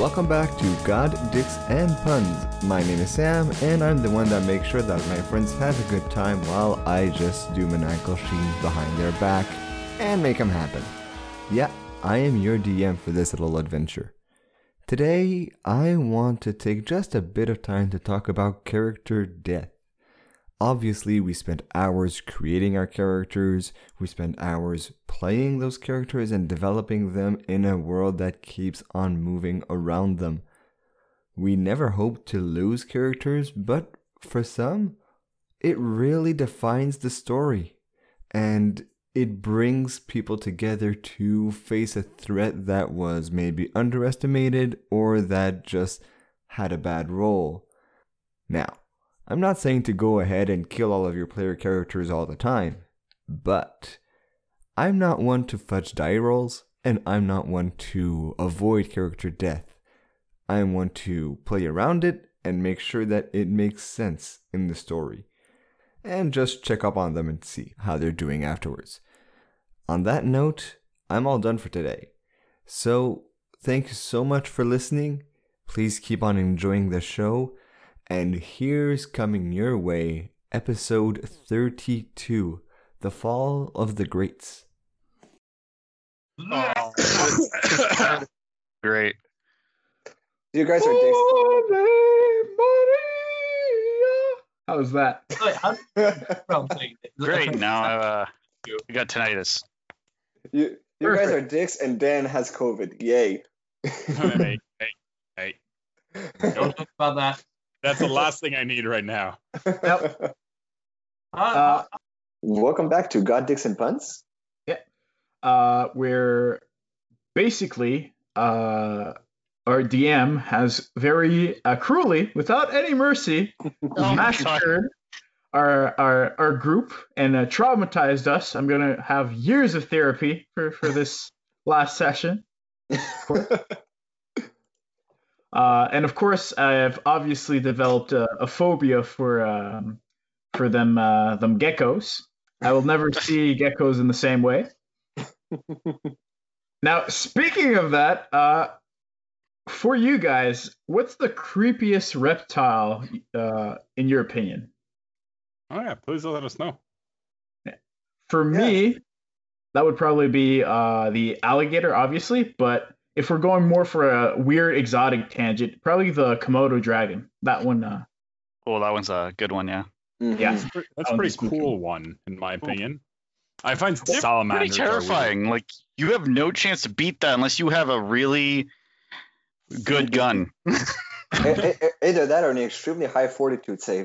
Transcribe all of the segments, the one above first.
welcome back to God, Dicks, and Puns. My name is Sam, and I'm the one that makes sure that my friends have a good time while I just do maniacal streams behind their back and make them happen. Yeah, I am your DM for this little adventure. Today, I want to take just a bit of time to talk about character death. Obviously, we spent hours creating our characters, we spent hours playing those characters and developing them in a world that keeps on moving around them. We never hoped to lose characters, but for some, it really defines the story. And it brings people together to face a threat that was maybe underestimated or that just had a bad roll. Now, I'm not saying to go ahead and kill all of your player characters all the time, but I'm not one to fudge die rolls, and I'm not one to avoid character death. I'm one to play around it and make sure that it makes sense in the story, and just check up on them and see how they're doing afterwards. On that note, I'm all done for today. So, thank you so much for listening. Please keep on enjoying the show. And here's coming your way, episode 32, The Fall of the Greats. Oh. Great. You guys are dicks. How was that? Great. Now I got tinnitus. You guys are dicks, and Dan has COVID. Yay. Hey. Don't talk about that. That's the last thing I need right now. Yep. Welcome back to God, Dicks, and Puns. We're basically our DM has very cruelly, without any mercy, massacred our group and traumatized us. I'm gonna have years of therapy for this last session. And of course, I've obviously developed a phobia for them geckos. I will never see geckos in the same way. Now, speaking of that, for you guys, what's the creepiest reptile in your opinion? Oh yeah, please let us know. For me, that would probably be the alligator, obviously, but if we're going more for a weird exotic tangent, probably the Komodo dragon. That one. Oh, that one's a good one, yeah. Mm-hmm. Yeah, That's a pretty cool one, in my opinion. I find salamanders pretty terrifying. Like, you have no chance to beat that unless you have a really good gun. Either that or an extremely high fortitude save.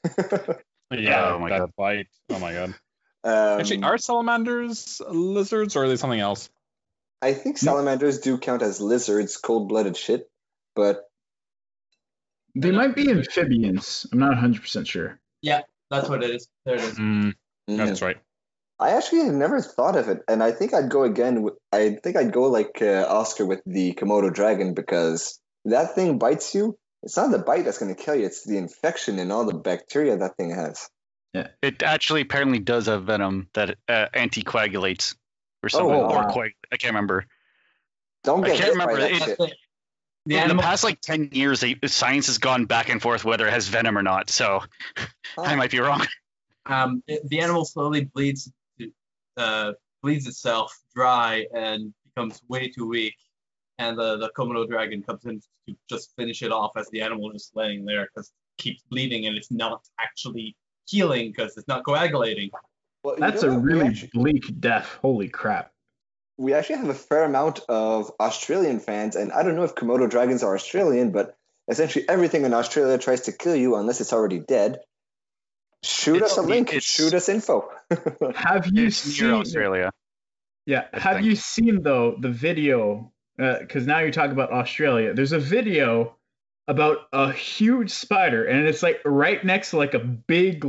Yeah, Oh my that God. bite. Oh my god. Actually, are salamanders lizards or are they something else? I think salamanders do count as lizards, cold-blooded shit, but they might be amphibians. I'm not 100% sure. Yeah, that's what it is. There it is. That's right. I actually have never thought of it, and I think I'd go again. I think I'd go like Oscar with the Komodo dragon, because that thing bites you. It's not the bite that's going to kill you; it's the infection and all the bacteria that thing has. Yeah, It actually apparently does have venom that anticoagulates or something. wow. Or I can't remember. Don't I get can't hit by remember. that It- shit. The In the animal, past, 10 years, science has gone back and forth whether it has venom or not. So I might be wrong. the animal slowly bleeds itself dry and becomes way too weak, and the Komodo dragon comes in to just finish it off as the animal is laying there because it keeps bleeding and it's not actually healing because it's not coagulating. Well, you that's know a what? really bleak death. Holy crap! We actually have a fair amount of Australian fans, and I don't know if Komodo dragons are Australian, but essentially everything in Australia tries to kill you unless it's already dead. Shoot us a link. Shoot us info. Have you It's near seen Australia. Yeah, I have think. you seen though the video? Because now you're talking about Australia. There's a video about a huge spider, and it's like right next to like a big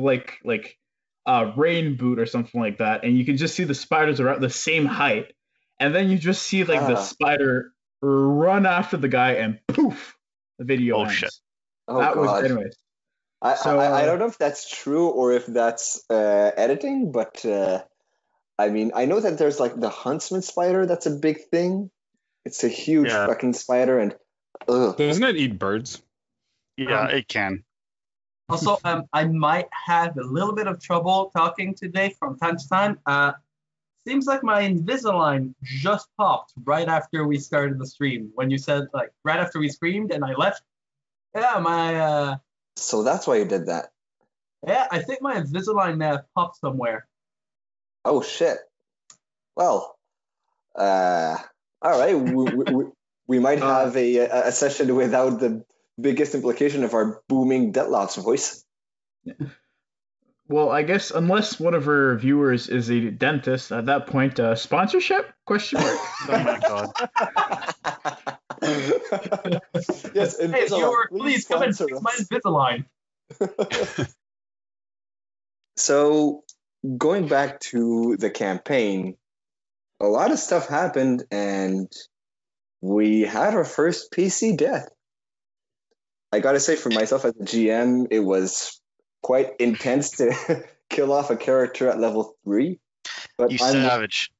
rain boot or something like that, and you can just see the spiders around the same height, and then you just see like the spider run after the guy, and poof, the video ends. Shit. Oh, That was God. anyways. I don't know if that's true or if that's editing, but I mean, I know that there's like the huntsman spider that's a big thing. It's a huge fucking spider, and Ugh. Doesn't it eat birds? Yeah, it can. Also, I might have a little bit of trouble talking today from time to time. Seems like my Invisalign just popped right after we started the stream. When you said, like, right after we streamed and I left. Yeah, my... So that's why you did that. Yeah, I think my Invisalign popped somewhere. Oh, shit. Well, all right. We might have a session without the biggest implication of our booming Detlof's voice. Well, I guess unless one of our viewers is a dentist, at that point, sponsorship? Question mark. Oh my god. Yes, Hey, viewer, please come and fix my Invisalign. So, going back to the campaign, a lot of stuff happened, and we had our first PC death. I gotta say, for myself as a GM, it was quite intense to kill off a character at level 3. But You savage.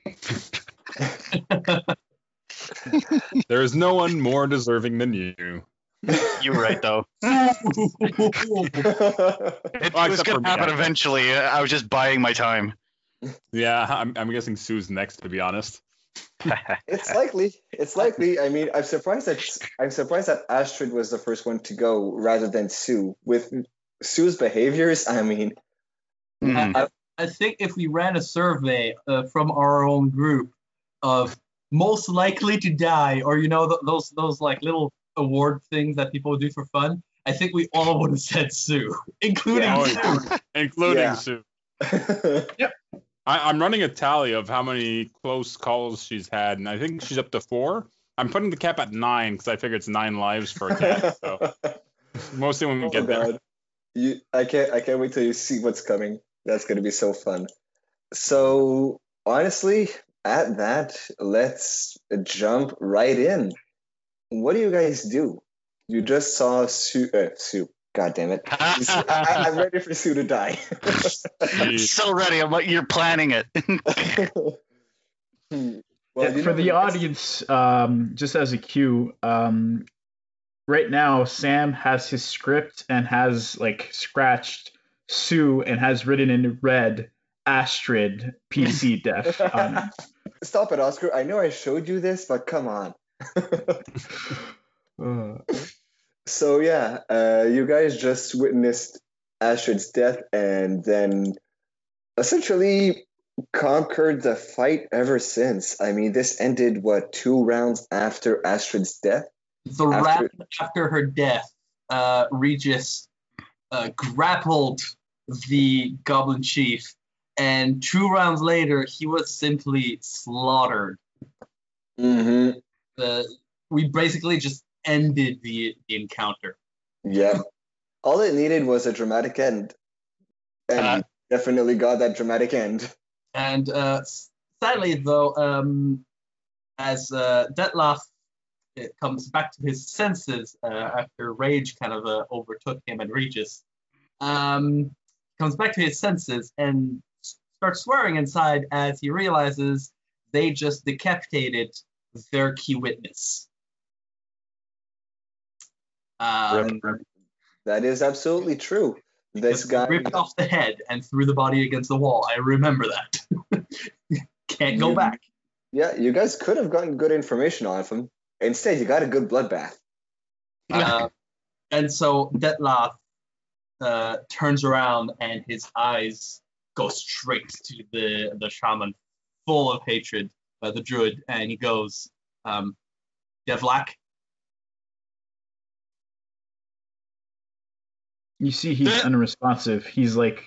There is no one more deserving than you. You're right, though. It was going to happen eventually. I was just buying my time. Yeah, I'm guessing Sue's next, to be honest. It's likely. I mean, I'm surprised that Astrid was the first one to go rather than Sue. With Sue's behaviors, I mean, I think if we ran a survey from our own group of most likely to die, or those like little award things that people do for fun, I think we all would have said Sue, including Sue. Including Sue. Yep. I'm running a tally of how many close calls she's had, and I think she's up to 4. I'm putting the cap at 9 because I figure it's 9 lives for a cat. So mostly when we get there. I can't wait till you see what's coming. That's going to be so fun. So honestly, at that, let's jump right in. What do you guys do? You just saw Sue. God damn it. I'm ready for Sue to die. I'm so ready. I'm like, you're planning it. Well, for the audience, just as a cue, right now Sam has his script and has like scratched Sue and has written in red Astrid PC death on it. Stop it, Oscar. I know I showed you this, but come on. So yeah, you guys just witnessed Astrid's death and then essentially conquered the fight ever since. I mean, this ended, 2 rounds after Astrid's death? The round after her death, Regis grappled the Goblin Chief, and 2 rounds later, he was simply slaughtered. Mm-hmm. We basically just ended the encounter. Yeah. All it needed was a dramatic end. And we definitely got that dramatic end. And sadly, though, as Detloff comes back to his senses after rage kind of overtook him and Regis, comes back to his senses and starts swearing inside as he realizes they just decapitated their key witness. That is absolutely true. This guy ripped off the head and threw the body against the wall. I remember that. Can't go back. Yeah, you guys could have gotten good information on him. Instead, you got a good bloodbath. And so Detloff turns around and his eyes go straight to the shaman, full of hatred, the druid, and he goes, Devlak? You see he's unresponsive. He's like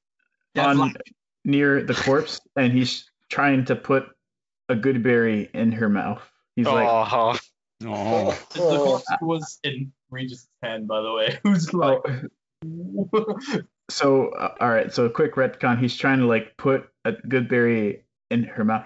near the corpse, and he's trying to put a good berry in her mouth. He's like, The corpse was in Regis' hand, by the way. Who's like... So, all right. So, quick retcon. He's trying to like put a good berry in her mouth.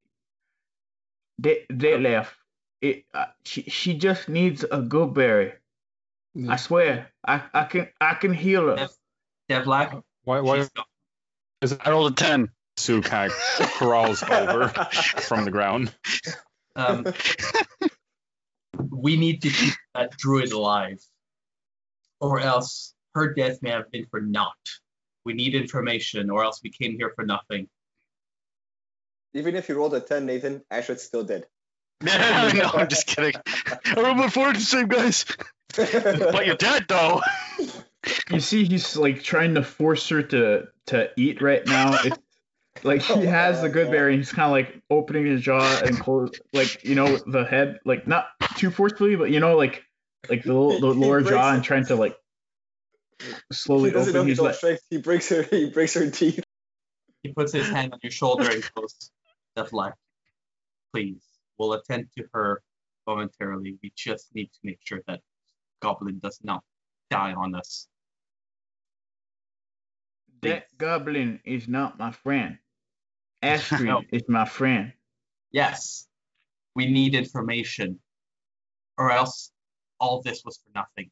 They left. She just needs a good berry. Yeah. I swear, I can heal her. Devlak. Why is it? I rolled a 10. Sue kind of crawls over from the ground. We need to keep that druid alive, or else her death may have been for naught. We need information, or else we came here for nothing. Even if you rolled a 10, Nathan, Ashred's still dead. No, I'm just kidding. I rolled my 4 to save, guys. But you're dead, though. You see, he's like trying to force her to eat right now. It's like he has the good berry, and he's kind of like opening his jaw and close, like the head, like not too forcefully, but like the lower jaw, and trying to like slowly open. He's like, he breaks her teeth. He puts his hand on your shoulder and goes, Devlak, please, we'll attend to her momentarily. We just need to make sure that goblin does not die on us. That goblin is not my friend. Astrid is my friend. Yes, we need information, or else all this was for nothing.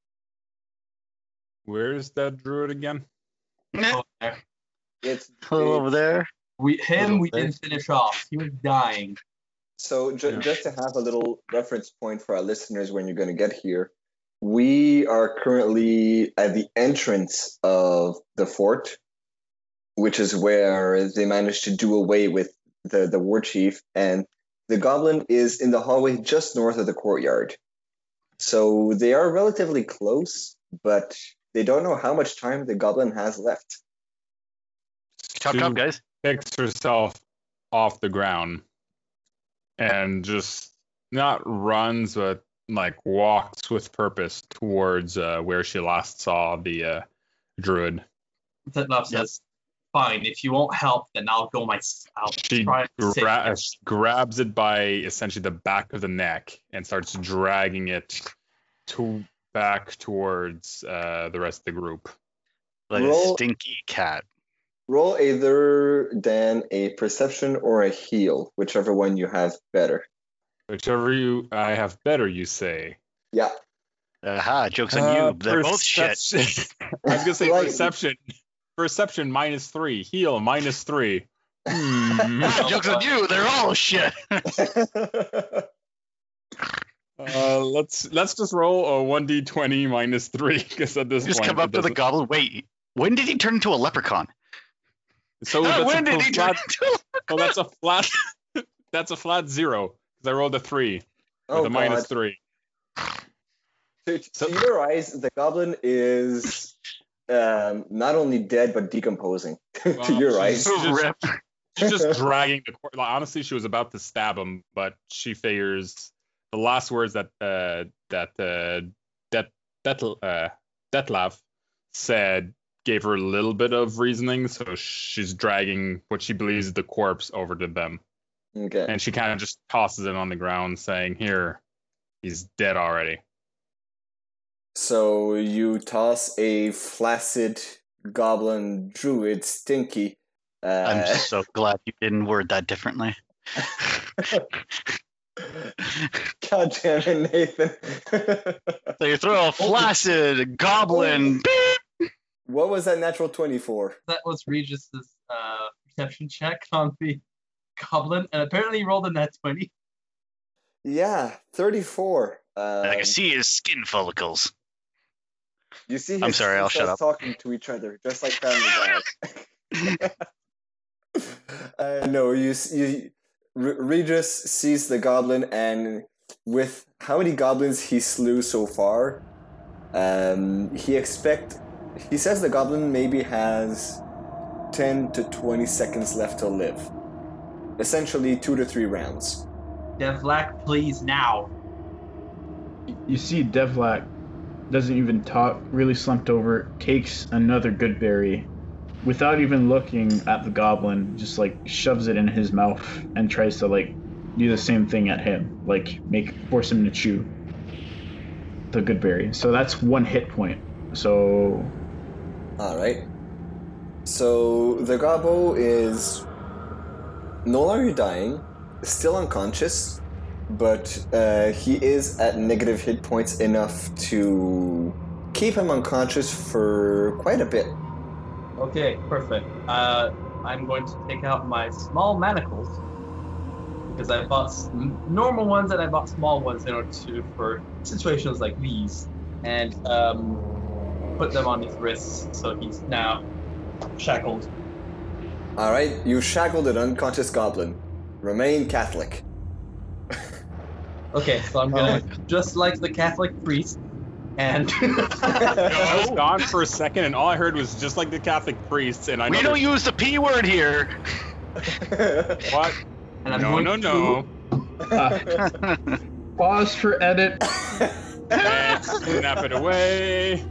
Where's that druid again? Over there. It's Over there. We didn't finish off. He was dying. So just to have a little reference point for our listeners when you're going to get here, we are currently at the entrance of the fort, which is where they managed to do away with the war chief, and the goblin is in the hallway just north of the courtyard. So they are relatively close, but they don't know how much time the goblin has left. Chop, chop, guys. Picks herself off the ground and just not runs, but like walks with purpose towards where she last saw the druid. Zetlov says, fine, if you won't help, then I'll go myself. She grabs it by essentially the back of the neck and starts dragging it back towards the rest of the group. Like a stinky cat. Roll either Dan a perception or a heal, whichever one you have better. Whichever I have better, you say. Yeah. Aha, joke's on you. They're both shit. I was going to say perception. Perception -3. Heal -3. Joke's on you. They're all shit. Let's just roll a 1d20 -3 because at this point just come up to the goblin. Wait, when did he turn into a leprechaun? So when did he turn into a leprechaun? Well, that's a flat. That's a flat 0 because I rolled a 3 with a -3. To your eyes, the goblin is not only dead but decomposing. To your eyes, she's just dragging the cord. Like, honestly, she was about to stab him, but she figures the last words that Detlef said gave her a little bit of reasoning, so she's dragging what she believes is the corpse over to them. Okay. And she kind of just tosses it on the ground, saying, "Here, he's dead already." So you toss a flaccid goblin druid, Stinky. I'm so glad you didn't word that differently. God damn it, Nathan. So you throw a flaccid goblin. Beep. What was that natural 20 for? That was Regis's perception check on the goblin, and apparently he rolled a nat 20. Yeah, 34. I can see his skin follicles. You see I'm sorry, I'll shut up. Talking to each other, just like Family Guy. No, Regis sees the goblin, and with how many goblins he slew so far, he says the goblin maybe has 10 to 20 seconds left to live. Essentially 2 to 3 rounds. Devlak, please, now. You see Devlak doesn't even talk, really slumped over, takes another good berry without even looking at the goblin, just like shoves it in his mouth and tries to like do the same thing at him, like force him to chew the good berry. So that's 1 hit point. So alright. So the gobbo is no longer dying, still unconscious, but he is at negative hit points enough to keep him unconscious for quite a bit. Okay, perfect. I'm going to take out my small manacles, because I bought normal ones and I bought small ones in order for situations like these, and put them on his wrists, so he's now shackled. All right, you shackled an unconscious goblin. Remain Catholic. Okay, so I'm gonna just like the Catholic priest, and I was gone for a second, and all I heard was just like the Catholic priests, and We don't use the P word here. What? And I'm No. Pause for edit. And snap it away.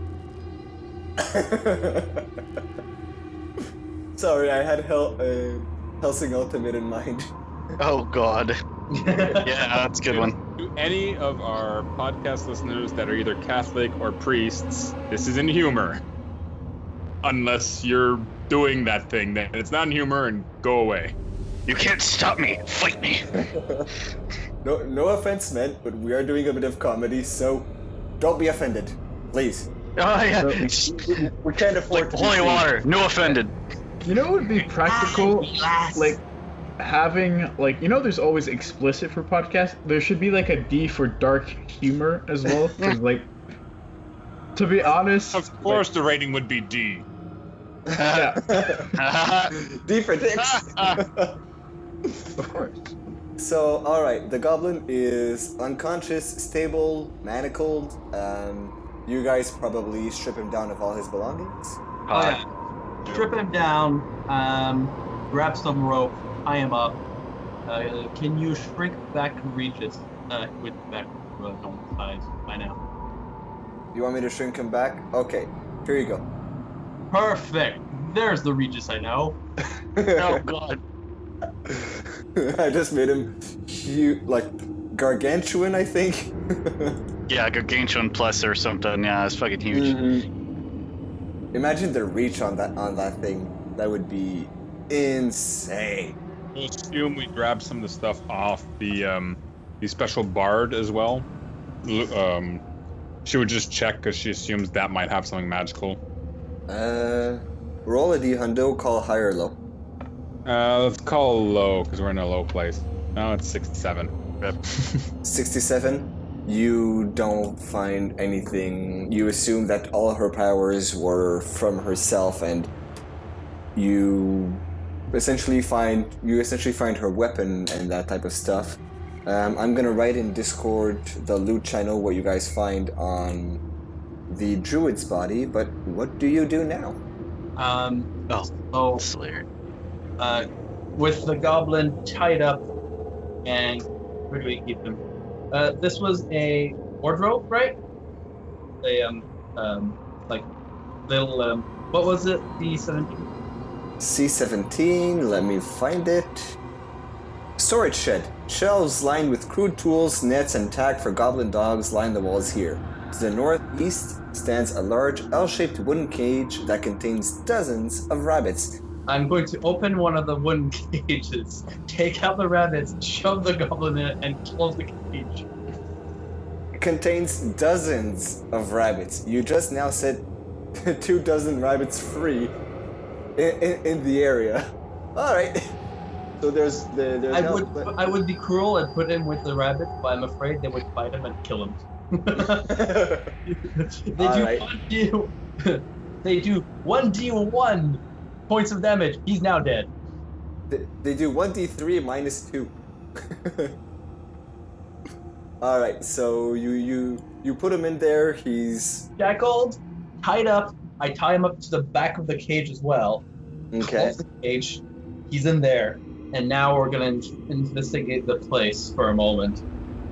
Sorry, I had Helsing Ultimate in mind. Oh God. Yeah, that's a good one. To any of our podcast listeners that are either Catholic or priests, this is in humor. Unless you're doing that thing, then it's not in humor, and go away. You can't stop me. Fight me. No offense meant, but we are doing a bit of comedy, so don't be offended, please. Oh yeah. We can't afford to be Holy seen. water. No offended. You know what would be practical? Like having there's always explicit for podcasts. There should be like a D for dark humor as well. 'Cause, to be honest, Of course, the rating would be D. yeah, D for dicks. of course. So, alright, the goblin is unconscious, stable, manacled. You guys probably strip him down of all his belongings. strip him down, grab some rope, tie him up. Can you shrink back Regis with back normal size by now? You want me to shrink him back? Okay, here you go. Perfect. There's the Regis I know. Oh God. I just made him gargantuan, I think. Yeah, Gargantuan Plus or something. Yeah, it's fucking huge. Imagine the reach on that thing. That would be insane. We'll assume we grab some of the stuff off the special bard as well. She would just check because she assumes that might have something magical. Roll a d100, call high or low. Let's call low because we're in a low place. No, it's 67. 67. You don't find anything. You assume that all her powers were from herself, and you essentially find her weapon and that type of stuff. I'm gonna write in Discord the loot channel what you guys find on the druid's body. But what do you do now? Slayer. With the goblin tied up, and where do we keep him? This was a wardrobe, right? Little what was it? C17. C17. Let me find it. Storage shed. Shelves lined with crude tools, nets, and tag for goblin dogs line the walls here. To the northeast stands a large L-shaped wooden cage that contains dozens of rabbits. I'm going to open one of the wooden cages, take out the rabbits, shove the goblin in it, and close the cage. It contains dozens of rabbits. You just now set 24 rabbits free in the area. All right. So there's I would be cruel and put him with the rabbits, but I'm afraid they would fight him and kill him. They do 1d1 points of damage. He's now dead. They do 1d3 minus 2. All right, so you put him in there. He's shackled, tied up. I tie him up to the back of the cage as well. Okay. Close the cage. He's in there, and now we're gonna investigate the place for a moment.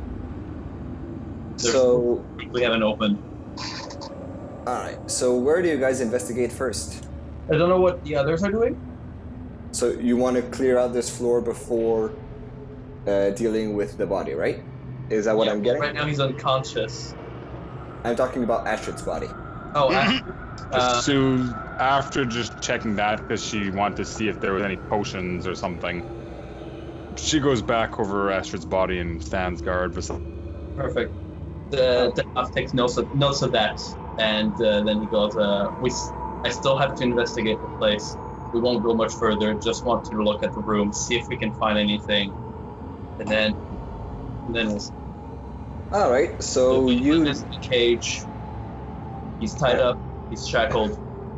So we haven't opened. All right. So where do you guys investigate first? I don't know what the others are doing. So you want to clear out this floor before dealing with the body, right? Is that what I'm getting? Right now he's unconscious. I'm talking about Astrid's body. Oh, Soon after just checking that because she wanted to see if there was any potions or something, she goes back over Astrid's body and stands guard beside. Perfect. The elf takes notes of that, and then he goes, I still have to investigate the place. We won't go much further, just want to look at the room, see if we can find anything And then it's All right, so the you. witness in the cage. He's tied up. He's shackled.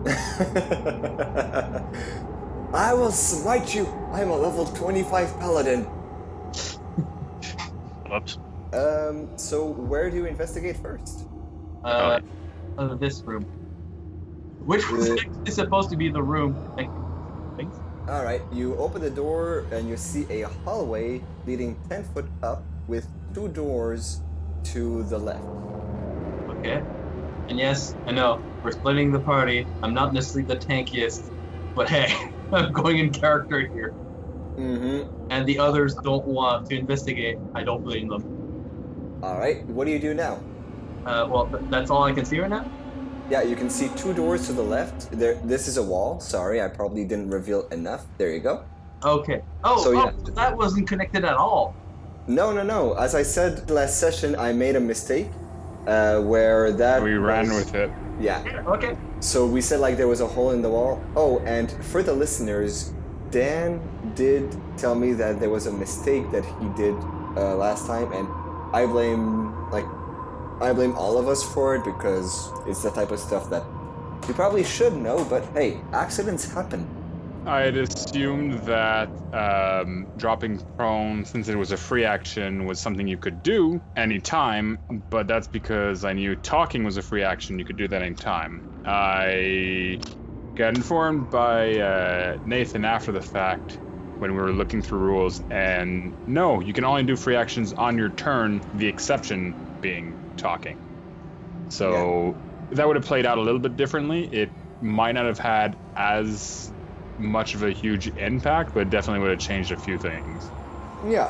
I will smite you. I'm a level 25 paladin. Whoops. So where do you investigate first? This room. Which is supposed to be the room? Thanks. All right, you open the door and you see a hallway leading 10 foot up with 2 doors to the left. Okay. And yes, I know we're splitting the party. I'm not necessarily the tankiest, but hey, I'm going in character here. Mm-hmm. And the others don't want to investigate. I don't blame them. All right, what do you do now? Well, that's all I can see right now. Yeah, you can see 2 doors to the left. This is a wall. Sorry, I probably didn't reveal enough. There you go. Okay. That wasn't connected at all. No. As I said last session, I made a mistake. Where that we ran with it. Yeah. Okay. So we said like there was a hole in the wall. Oh, and for the listeners, Dan did tell me that there was a mistake that he did last time, and I blame all of us for it because it's the type of stuff that you probably should know. But hey, accidents happen. I had assumed that dropping prone, since it was a free action, was something you could do anytime, but that's because I knew talking was a free action, you could do that anytime. I got informed by Nathan after the fact when we were looking through rules, and no, you can only do free actions on your turn, the exception being talking. So that would have played out a little bit differently. It might not have had as much of a huge impact, but definitely would have changed a few things. Yeah.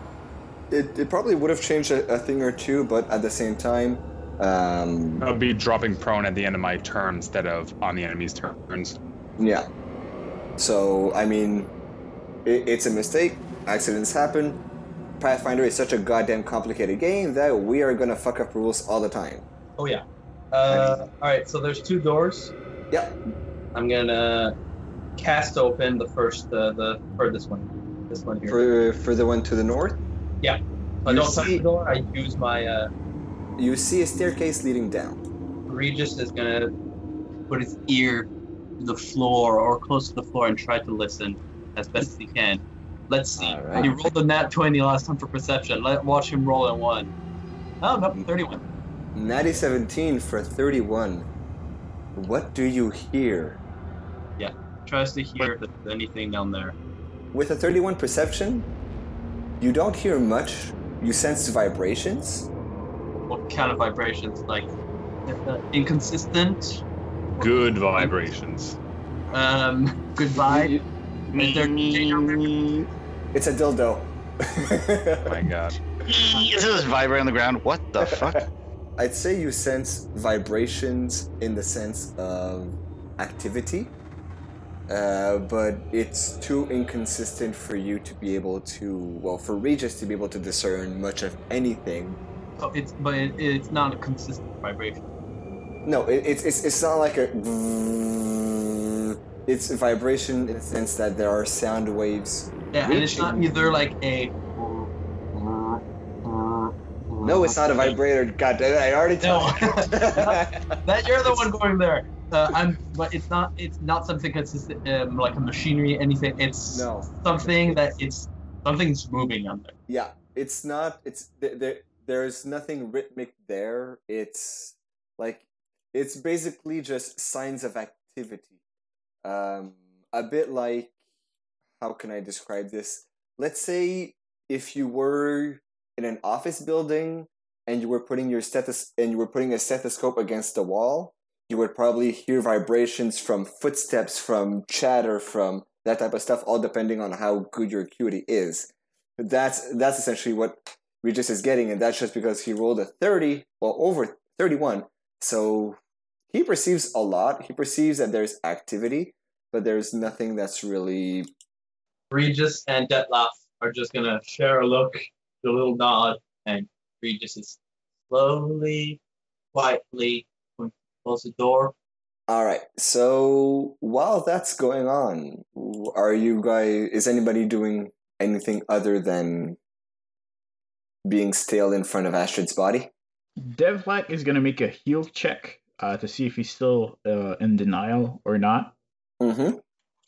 It probably would have changed a thing or two, but at the same time... I'll be dropping prone at the end of my turn instead of on the enemy's turns. Yeah. So, I mean, it's a mistake. Accidents happen. Pathfinder is such a goddamn complicated game that we are gonna fuck up rules all the time. Oh, yeah. Alright, so there's 2 doors. Yep. I'm gonna cast open the first, or this one here. For the one to the north? Yeah. I don't touch the door, I use my, You see a staircase leading down. Regis is gonna put his ear to the floor or close to the floor and try to listen as best as he can. Let's see. Right. He rolled a nat 20 last time for perception. Watch him roll a 1. Oh, no, 31. Natty 17 for 31. What do you hear? Yeah. Tries to hear if there's anything down there. With a 31 perception, you don't hear much. You sense vibrations. What kind of vibrations? Like, inconsistent? Good vibrations. Good vibe? Is there DJ down there? It's a dildo. My God. Is this vibrate on the ground? What the fuck? I'd say you sense vibrations in the sense of activity, but it's too inconsistent for you to be able to, for Regis to be able to discern much of anything. Oh, it's not a consistent vibration. No, it's not like a. It's a vibration in the sense that there are sound waves. Yeah, and it's not either like a. No, it's not a vibrator. God damn it! I already told you. That you're the one going there. But it's not. It's not something consistent, like a machinery, anything. It's something that something's moving on there. Yeah, it's not. It's there's nothing rhythmic there. It's basically just signs of activity. A bit like, how can I describe this? Let's say if you were in an office building and you were putting a stethoscope against the wall, you would probably hear vibrations from footsteps, from chatter, from that type of stuff, all depending on how good your acuity is. That's essentially what Regis is getting, and that's just because he rolled a 30, over 31. So he perceives a lot. He perceives that there's activity, but there's nothing that's really... Regis and Detlef are just going to share a look, a little nod, and Regis is slowly, quietly going to close the door. All right. So while that's going on, is anybody doing anything other than being stale in front of Astrid's body. Devlak is going to make a heal check to see if he's still in denial or not. Mm-hmm.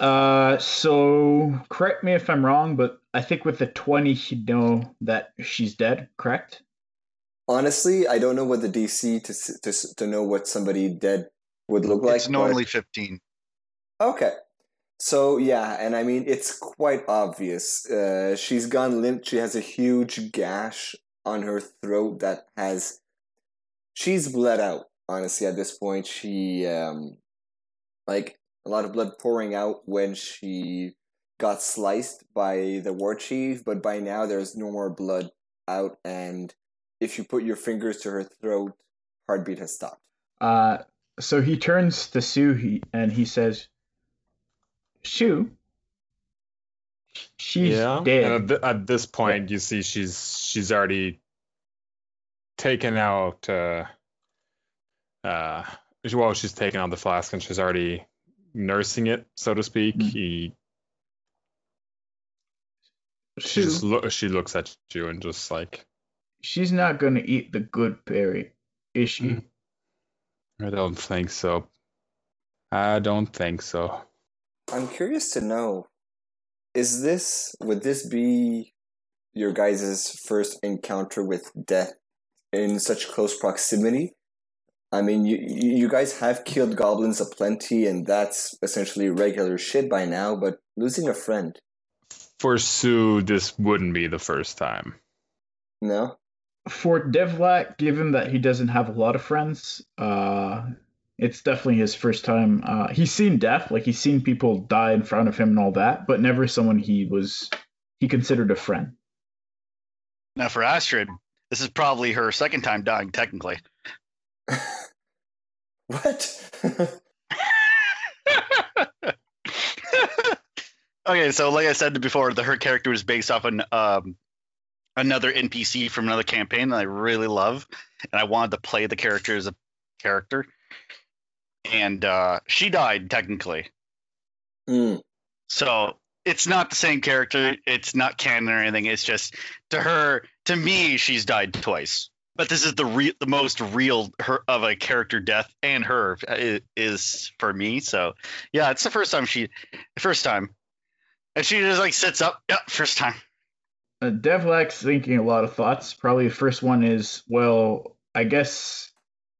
So correct me if I'm wrong, but I think with the 20, he'd know that she's dead, correct? Honestly, I don't know what the DC to know what somebody dead would look like. It's normally 15. Okay. So, yeah, and I mean, it's quite obvious. She's gone limp. She has a huge gash on her throat that has... She's bled out, honestly, at this point. She, like, a lot of blood pouring out when she got sliced by the war chief, but by now there's no more blood out, and if you put your fingers to her throat, heartbeat has stopped. So he turns to Sue and he says, Sue, she's dead. And at this point, you see she's already taken out. She's taken out the flask and she's already nursing it, so to speak. Mm-hmm. She looks at you and just like, she's not gonna eat the good berry, is she? I don't think so. I'm curious to know, would this be your guys' first encounter with death in such close proximity? I mean, you guys have killed goblins aplenty, and that's essentially regular shit by now, but losing a friend. For Sue, this wouldn't be the first time. No? For Devlak, given that he doesn't have a lot of friends, it's definitely his first time. He's seen death, like he's seen people die in front of him and all that, but never someone he considered a friend. Now for Astrid, this is probably her second time dying, technically. What? Okay, so like I said before, her character was based off an another NPC from another campaign that I really love, and I wanted to play the character as a character. And she died technically. So it's not the same character. It's not canon or anything. It's just to me, she's died twice. But this is the most real of a character death, and her is for me. So yeah, it's the first time, and she just like sits up. Yeah, first time. Devlak's thinking a lot of thoughts. Probably the first one is, well, I guess,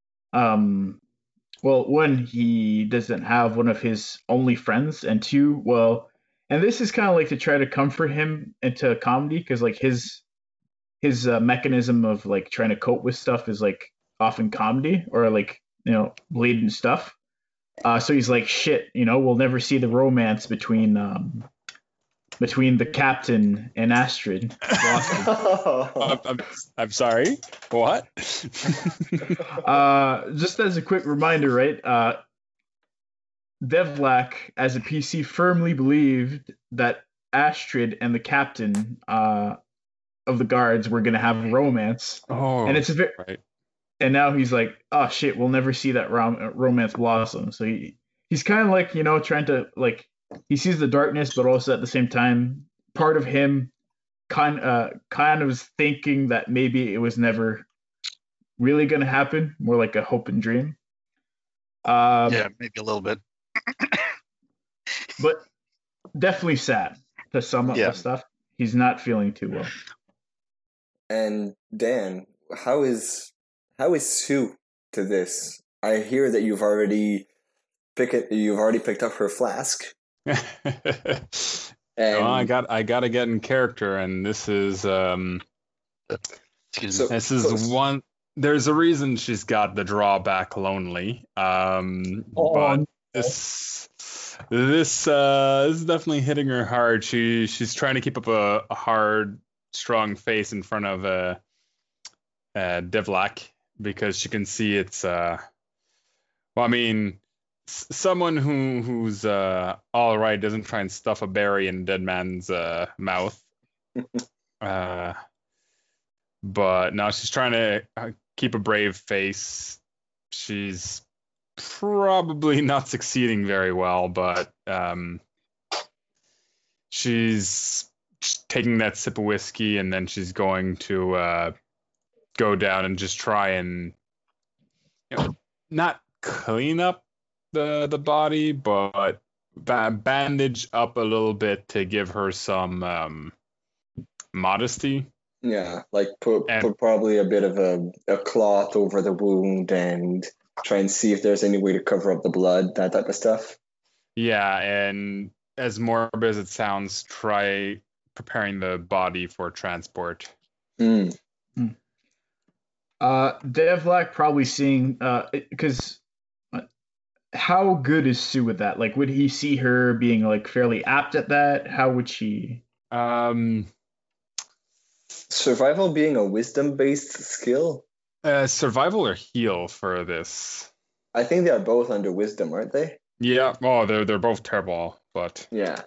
one, he doesn't have one of his only friends, and two, well, and this is kind of like to try to comfort him into comedy, because like his mechanism of like trying to cope with stuff is like often comedy or like, blatant stuff. So he's like, shit, we'll never see the romance between the captain and Astrid. I'm sorry. What? Just as a quick reminder, right? Devlak, as a PC, firmly believed that Astrid and the captain of the guards were going to have a romance. Oh, and it's a bit, right. And now he's like, oh shit, we'll never see that romance blossom. So he's kind of like, trying to like, he sees the darkness, but also at the same time, part of him kind of is thinking that maybe it was never really going to happen, more like a hope and dream. Yeah, maybe a little bit. But definitely sad to sum up the stuff. He's not feeling too well. And Dan, how is Sue to this? I hear that you've already picked up her flask. Well, I gotta get in character, and this is one. There's a reason she's got the drawback lonely. But this is definitely hitting her hard. She's trying to keep up a hard, strong face in front of Devlak, because she can see it's someone who's all right doesn't try and stuff a berry in a dead man's mouth. But now she's trying to keep a brave face. She's probably not succeeding very well, but she's taking that sip of whiskey, and then she's going to go down and just try and not clean up the body, but bandage up a little bit to give her some modesty. Yeah, like put probably a bit of a cloth over the wound and try and see if there's any way to cover up the blood, that type of stuff. Yeah, and as morbid as it sounds, try preparing the body for transport. Devlak probably seeing, because how good is Sue with that? Like, would he see her being like fairly apt at that? How would she? Survival being a wisdom-based skill? Survival or heal for this? I think they are both under wisdom, aren't they? Yeah. Oh, they're both terrible, but yeah.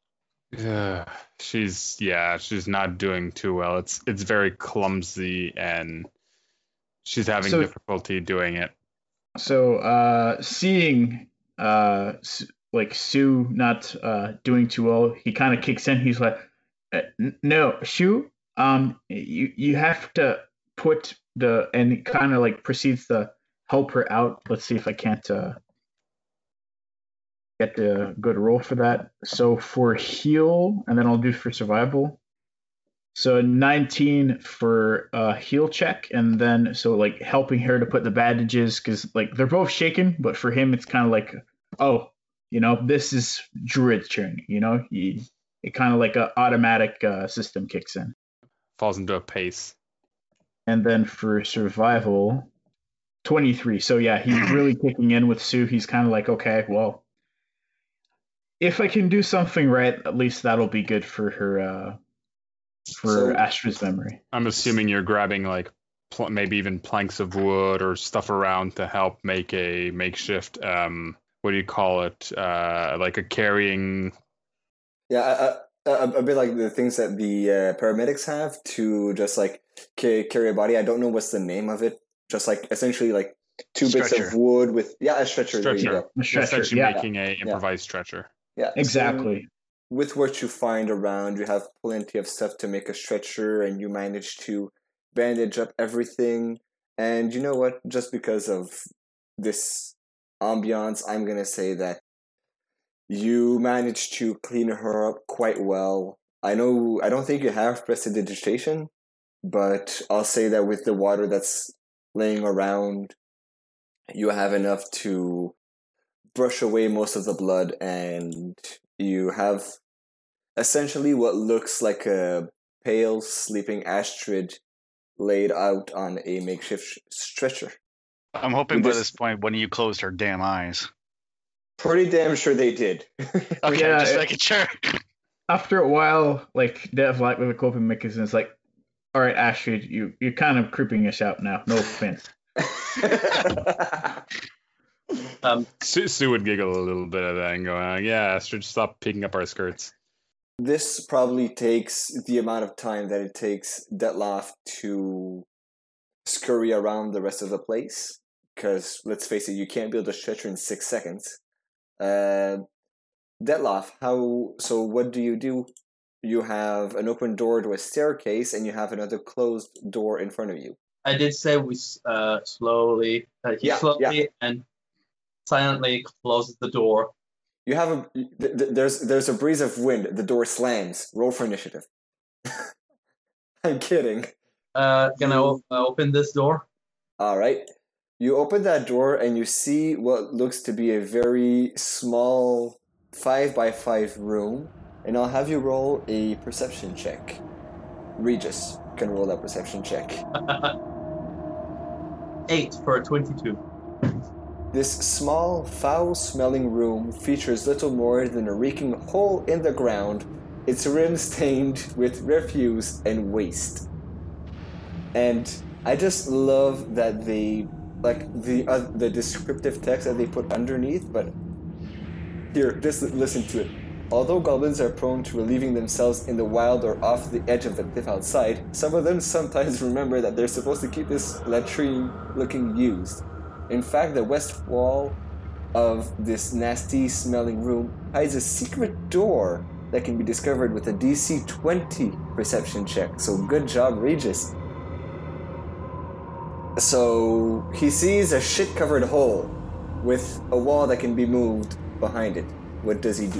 She's not doing too well. It's very clumsy, and she's having difficulty doing it. So, seeing like Sue not doing too well, he kind of kicks in. He's like, "No, Sue, you have to put and he kind of like proceeds to help her out. Let's see if I can't get the good roll for that. So for heal, and then I'll do for survival. So 19 for heal check, and then so like helping her to put the bandages, because like they're both shaken, but for him it's kind of like, oh, this is druid turn, it kind of like a automatic system kicks in. Falls into a pace. And then for survival, 23. So yeah, he's really kicking in with Sue. He's kind of like, okay, well, if I can do something right, at least that'll be good for her, Astra's memory. I'm assuming you're grabbing like maybe even planks of wood or stuff around to help make a makeshift, what do you call it? Like a carrying. Yeah, a bit like the things that the paramedics have to just like carry a body. I don't know what's the name of it. Just like essentially like two bits of wood with a stretcher. There you go. A stretcher. Essentially making a improvised stretcher. Yeah, exactly. So with what you find around, you have plenty of stuff to make a stretcher, and you manage to bandage up everything. And you know what? Just because of this ambiance, I'm gonna say that you managed to clean her up quite well. I don't think you have prestidigitation, but I'll say that with the water that's laying around, you have enough to brush away most of the blood, and you have essentially what looks like a pale, sleeping Astrid laid out on a makeshift stretcher. I'm hoping by this point one of you closed her damn eyes. Pretty damn sure they did. Okay, yeah, just making sure. After a while, like Devlak with a coping mechanism is like, all right, Astrid, you're kind of creeping us out now. No offense. Sue would giggle a little bit at that and go, yeah, Astrid, stop picking up our skirts. This probably takes the amount of time that it takes Detloff to scurry around the rest of the place. Because, let's face it, you can't build a stretcher in 6 seconds. Detloff, so what do? You have an open door to a staircase, and you have another closed door in front of you. I did say we slowly and silently closes the door. You have there's a breeze of wind. The door slams. Roll for initiative. I'm kidding. Can I open this door? All right. You open that door and you see what looks to be a very small 5x5 room, and I'll have you roll a perception check. Regis can roll that perception check. 8 for a 22. This small, foul-smelling room features little more than a reeking hole in the ground, its rim stained with refuse and waste. And I just love that they, like, the descriptive text that they put underneath, but here, just listen to it. Although goblins are prone to relieving themselves in the wild or off the edge of the cliff outside, some of them sometimes remember that they're supposed to keep this latrine looking used. In fact, the west wall of this nasty-smelling room hides a secret door that can be discovered with a DC 20 perception check. So good job, Regis. So he sees a shit-covered hole with a wall that can be moved behind it. What does he do?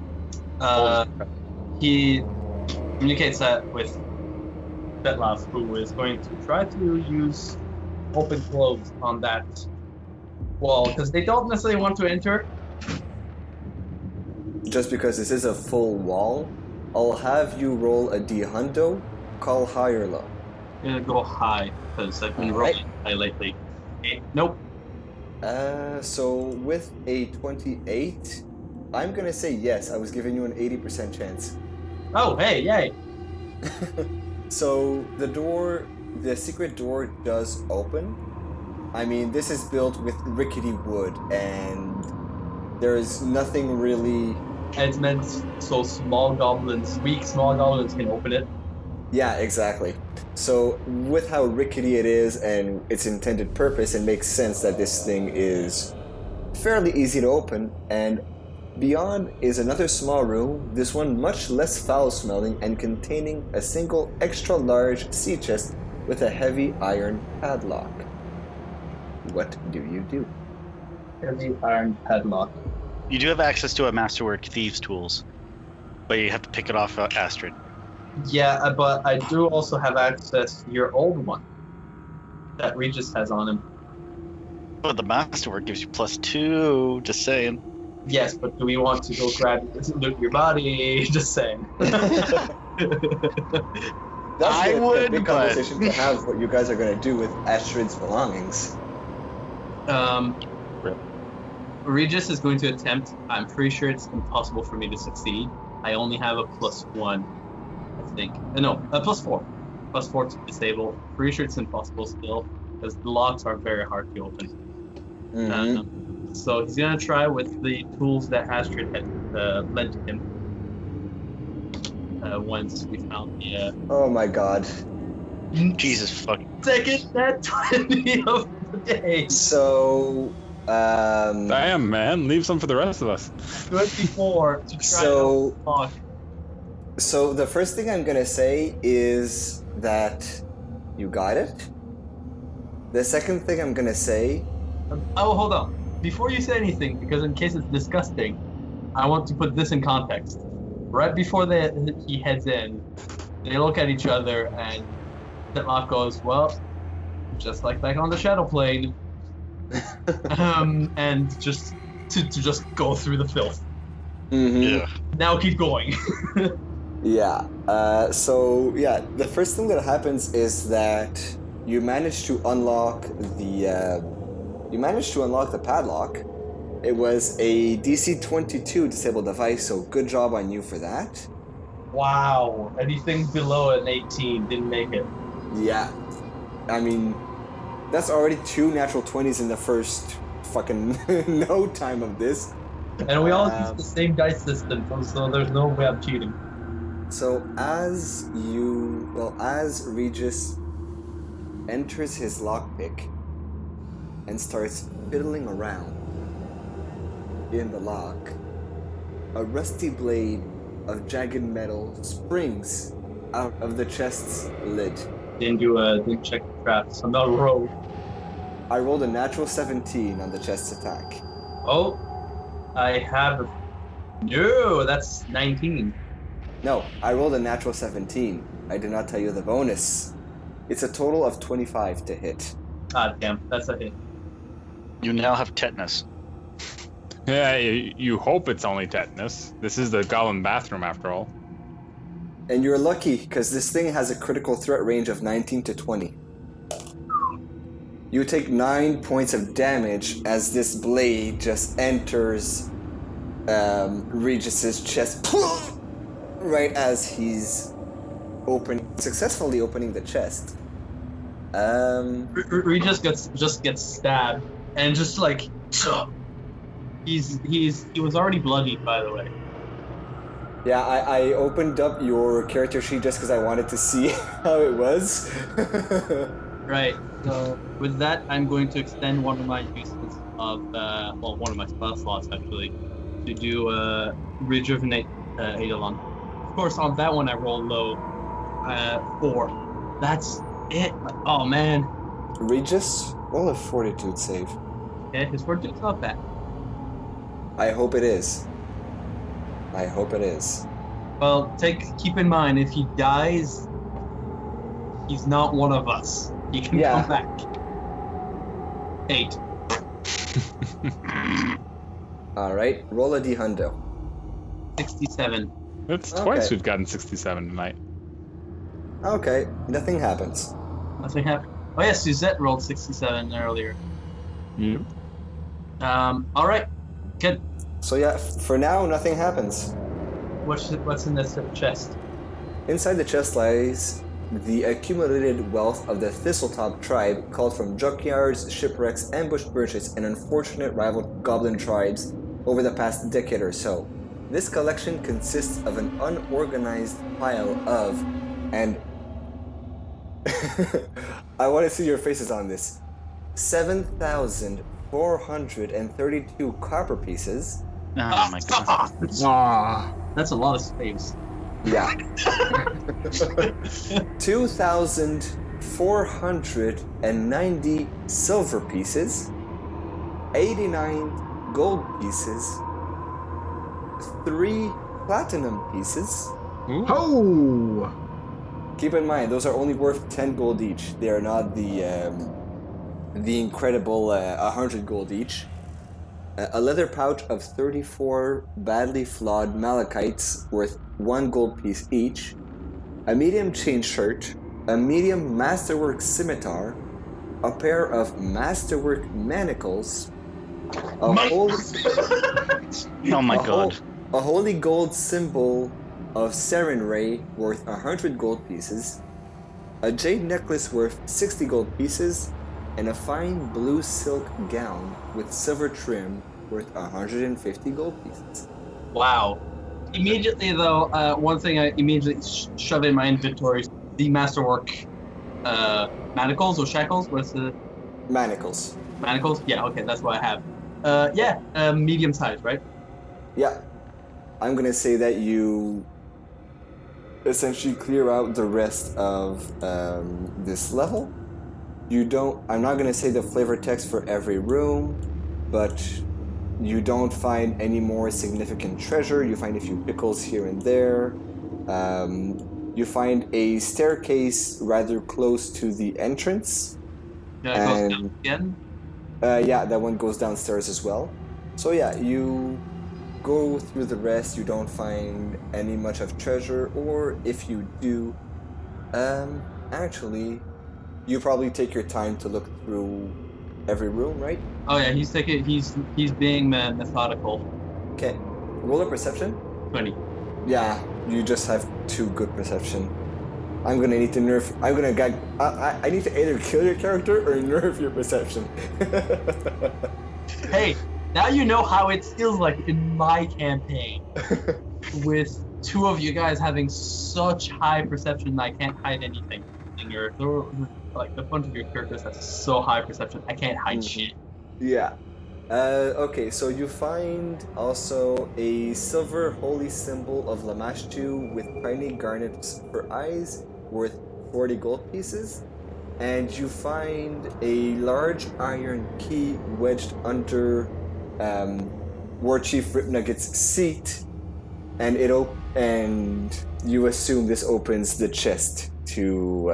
He communicates that with Detlef, who is going to try to use open close on that wall, because they don't necessarily want to enter. Just because this is a full wall, I'll have you roll a D-hundo, call high or low. I'm gonna go high, because I've been rolling high lately. Nope. So with a 28, I'm gonna say yes. I was giving you an 80% chance. Oh, hey, yay! So the secret door does open. I mean, this is built with rickety wood, and there is nothing really. And it's meant so weak small goblins can open it. Yeah, exactly. So with how rickety it is and its intended purpose, it makes sense that this thing is fairly easy to open. And beyond is another small room, this one much less foul-smelling and containing a single extra-large sea chest with a heavy iron padlock. What do you do? Heavy iron padlock. You do have access to a Masterwork Thieves tools, but you have to pick it off Astrid. Yeah, but I do also have access to your old one that Regis has on him. But the Masterwork gives you +2, just saying. Yes, but do we want to go grab loot your body? Just saying. That's I would, a big but- conversation to have what you guys are going to do with Astrid's belongings. Regis is going to attempt. I'm pretty sure it's impossible for me to succeed. I only have a +1, I think. No, a +4. +4 to disable. Pretty sure it's impossible still, because the locks are very hard to open. Mm-hmm. So he's gonna try with the tools that Astrid had lent to him. Once we found the Oh my god. Jesus fuck. second net 20 of the day. So, Damn, man, leave some for the rest of us. 24 to try So- to talk. So the first thing I'm gonna say is that you got it. The second thing I'm gonna say, Oh, hold on. Before you say anything, because in case it's disgusting, I want to put this in context. Right before he heads in, they look at each other, and Detlef goes, "Well, just like back on the Shadow Plane," and just to just go through the filth. Mhm. Yeah. Now keep going. Yeah. So yeah, the first thing that happens is that you manage to unlock the padlock. It was a DC 22 disabled device, so good job on you for that. Wow. Anything below an 18 didn't make it. Yeah. I mean, that's already 2 natural 20s in the first fucking no time of this. And we all use the same dice system, so there's no way of cheating. So as Regis enters his lockpick and starts fiddling around in the lock, a rusty blade of jagged metal springs out of the chest's lid. Didn't check the traps. I'm not a rogue. I rolled a natural 17 on the chest's attack. Oh, I have. No, that's 19. No, I rolled a natural 17. I did not tell you the bonus. It's a total of 25 to hit. Ah, damn, that's a hit. You now have tetanus. Yeah, you hope it's only tetanus. This is the goblin bathroom, after all. And you're lucky, because this thing has a critical threat range of 19 to 20. You take 9 points of damage as this blade just enters Regis's chest, right as he's successfully opening the chest. Regis just gets stabbed, and just like he was already bloodied, by the way. Yeah, I opened up your character sheet just because I wanted to see how it was. Right. So with that, I'm going to extend one of my uses of one of my spell slots actually, to do rejuvenate Eidolon. Of course, on that one I rolled low. 4. That's it. Oh man. Regis, roll a fortitude save. Yeah, his fortitude's not bad. I hope it is. I hope it is. Well, keep in mind, if he dies, he's not one of us. He can Yeah. come back. 8. Alright, roll a d-hundo. 67. That's Okay. twice we've gotten 67 tonight. Okay, nothing happens. Nothing happened. Oh yeah, Suzette rolled 67 earlier. Yep. All right. Good. So yeah, for now, nothing happens. What's in this chest? Inside the chest lies the accumulated wealth of the Thistletop tribe, called from junkyards, shipwrecks, ambushed birches, and unfortunate rival goblin tribes over the past decade or so. This collection consists of an unorganized pile of, and I want to see your faces on this, 7,432 copper pieces. Oh my god. Ah, That's a lot of space. Yeah. 2,490 silver pieces, 89 gold pieces, 3 platinum pieces. ho! Keep in mind, those are only worth 10 gold each. They are not the incredible 100 gold each. A leather pouch of 34 badly flawed malachites worth 1 gold piece each. A medium chain shirt. A medium masterwork scimitar. A pair of masterwork manacles. A holy, Oh my a god. a holy gold symbol of Sarenrae worth 100 gold pieces, a jade necklace worth 60 gold pieces, and a fine blue silk gown with silver trim worth 150 gold pieces. Wow. Immediately, though, one thing I immediately shove in my inventory is the masterwork manacles or shackles. What's the Manacles. manacles? Yeah, okay, that's what I have. Medium size, right? Yeah. I'm gonna say that you essentially clear out the rest of this level. I'm not gonna say the flavor text for every room, but you don't find any more significant treasure. You find a few pickles here and there. You find a staircase rather close to the entrance. Yeah, it goes And- down again. Yeah, that one goes downstairs as well. So yeah, you go through the rest. You don't find any much of treasure, or if you do, actually, you probably take your time to look through every room, right? Oh yeah, he's being methodical. Okay, roll a perception. 20. Yeah, you just have 2 good perception. I'm gonna need to nerf. I'm gonna gag. I need to either kill your character or nerf your perception. Hey, now you know how it feels like in my campaign with 2 of you guys having such high perception that I can't hide anything. And like a bunch of your characters have so high perception, I can't hide shit. Yeah. Okay, so you find also a silver holy symbol of Lamashtu with tiny garnets for eyes worth 40 gold pieces. And you find a large iron key wedged under War Chief Ripnugget's seat. And and you assume this opens the chest to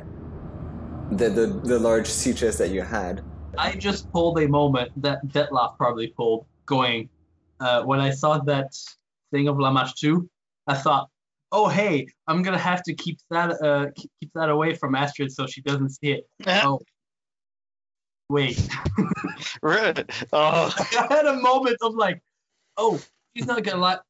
the large sea chest that you had. I just pulled a moment that Detlef probably pulled, going, when I saw that thing of Lamashtu, I thought, oh hey, I'm gonna have to keep that away from Astrid so she doesn't see it. Oh, wait. Oh, I had a moment of like, oh, she's not gonna let.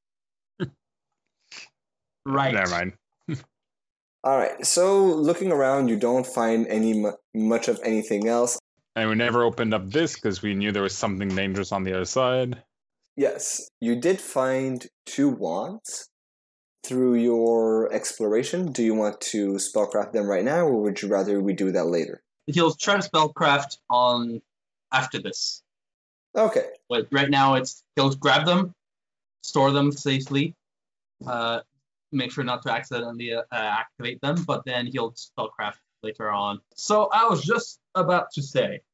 Right. Never mind. All right. So looking around, you don't find much of anything else. And we never opened up this because we knew there was something dangerous on the other side. Yes, you did find 2 wands through your exploration. Do you want to spellcraft them right now, or would you rather we do that later? He'll try to spellcraft on after this. Okay. But right now, he'll grab them, store them safely, make sure not to accidentally activate them, but then he'll spellcraft later on. So I was just about to say,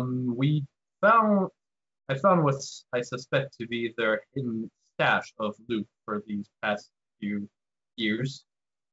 I found what I suspect to be their hidden stash of loot for these past few years.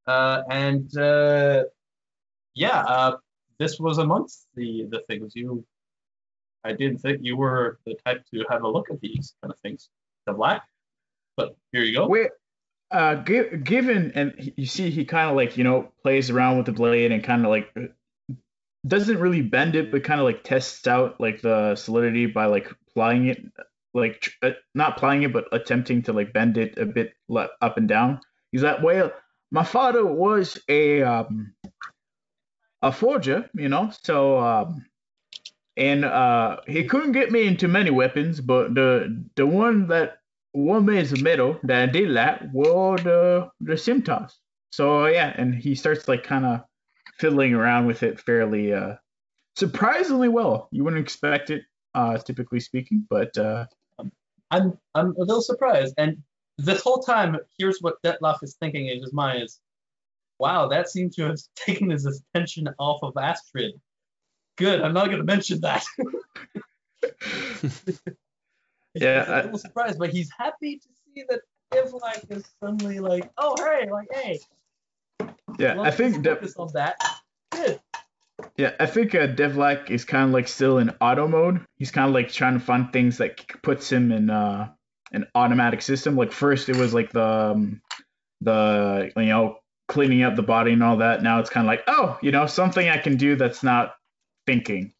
This was amongst the things I didn't think you were the type to have a look at these kind of things. The black, but here you go. Given, and you see he kind of like, plays around with the blade and kind of like doesn't really bend it, but kind of like tests out like the solidity by like plying it, like not plying it, but attempting to like bend it a bit up and down. He's like, well, my father was a forger, so and he couldn't get me into many weapons, but the one made of metal that I did like were the scimitars. So yeah, and he starts like kind of fiddling around with it fairly surprisingly well. You wouldn't expect it, typically speaking, but I'm a little surprised. And this whole time, here's what Dettlaff is thinking in his mind is, wow, that seems to have taken his attention off of Astrid. Good, I'm not going to mention that. Yeah, he's a little surprised, but he's happy to see that Devlak is suddenly like, oh, hey. Yeah, I think focus on that. Good. Yeah, I think Devlak is kind of like still in auto mode. He's kind of like trying to find things that puts him in an automatic system. Like first it was like the cleaning up the body and all that. Now it's kind of like, oh, something I can do that's not thinking.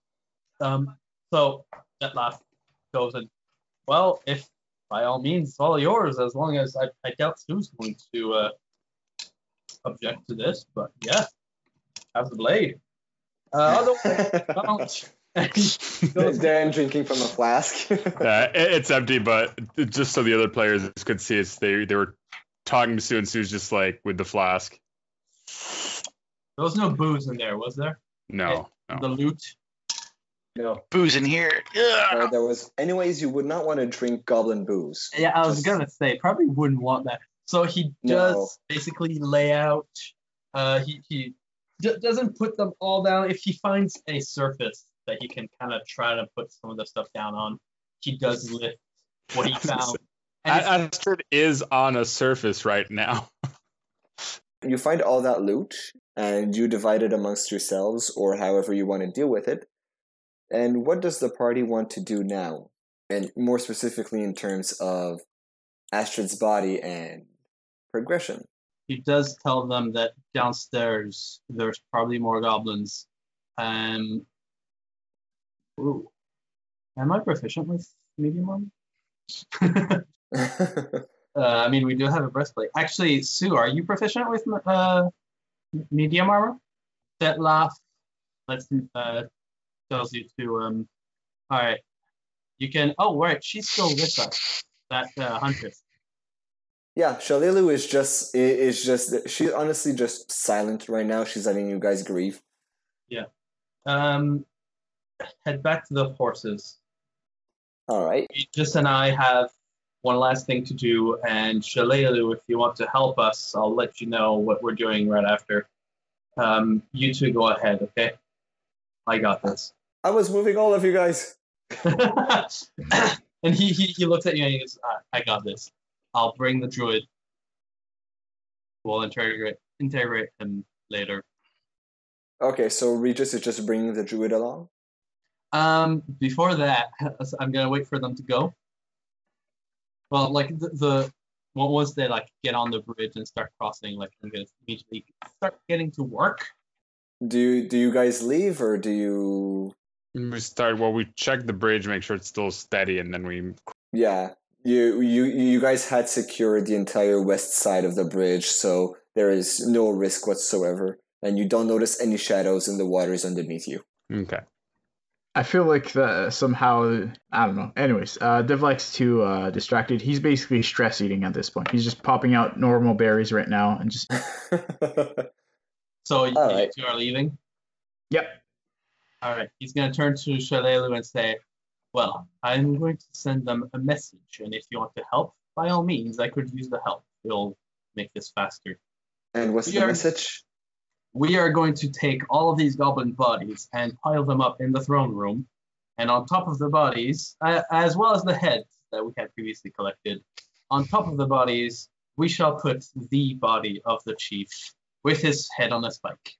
So Dettlaff goes and, well, if by all means it's all yours, as long as I doubt Sue's going to object to this, but yeah, have the blade. Otherwise, Dan drinking from a flask. It's empty, but just so the other players could see it, they were talking to Sue, and Sue's just like with the flask. There was no booze in there, was there? No. The loot. No. Booze in here. There was. Anyways, you would not want to drink goblin booze. Yeah, I was gonna say probably wouldn't want that. So he does basically lay out. He doesn't put them all down. If he finds a surface that he can kind of try to put some of the stuff down on, he does lift what he found. Astrid is on a surface right now. You find all that loot, and you divide it amongst yourselves, or however you want to deal with it. And what does the party want to do now? And more specifically in terms of Astrid's body and progression. He does tell them that downstairs there's probably more goblins. Am I proficient with medium armor? I mean, we do have a breastplate. Actually, Sue, are you proficient with medium armor? Dettlaff tells you to. All right, you can. Oh, right, she's still with us. That huntress. Yeah, Shalilu is just she's honestly just silent right now. She's letting you guys grieve. Yeah. Head back to the horses. All right. Just and I have one last thing to do, and Shalilu, if you want to help us, I'll let you know what we're doing right after. You two go ahead, okay? I got this. I was moving all of you guys. And he looks at you and he goes, I got this. I'll bring the druid. We'll interrogate him later. Okay, so Regis is just bringing the druid along? Before that, I'm going to wait for them to go. Well, like, once they, like, get on the bridge and start crossing, like, I'm going to immediately start getting to work. Do you guys leave, or do you... We check the bridge, make sure it's still steady, and then we... Yeah. You guys had secured the entire west side of the bridge, so there is no risk whatsoever, and you don't notice any shadows in the waters underneath you. Okay. I feel like somehow, I don't know. Anyways, Devlak's too distracted. He's basically stress eating at this point. He's just popping out normal berries right now and just... So you two are leaving? Yep. All right. He's going to turn to Shalilu and say, well, I'm going to send them a message, and if you want to help, by all means, I could use the help. It'll make this faster. And what's the Yeah. message? We are going to take all of these goblin bodies and pile them up in the throne room. And on top of the bodies, as well as the heads that we had previously collected, on top of the bodies, we shall put the body of the chief with his head on a spike.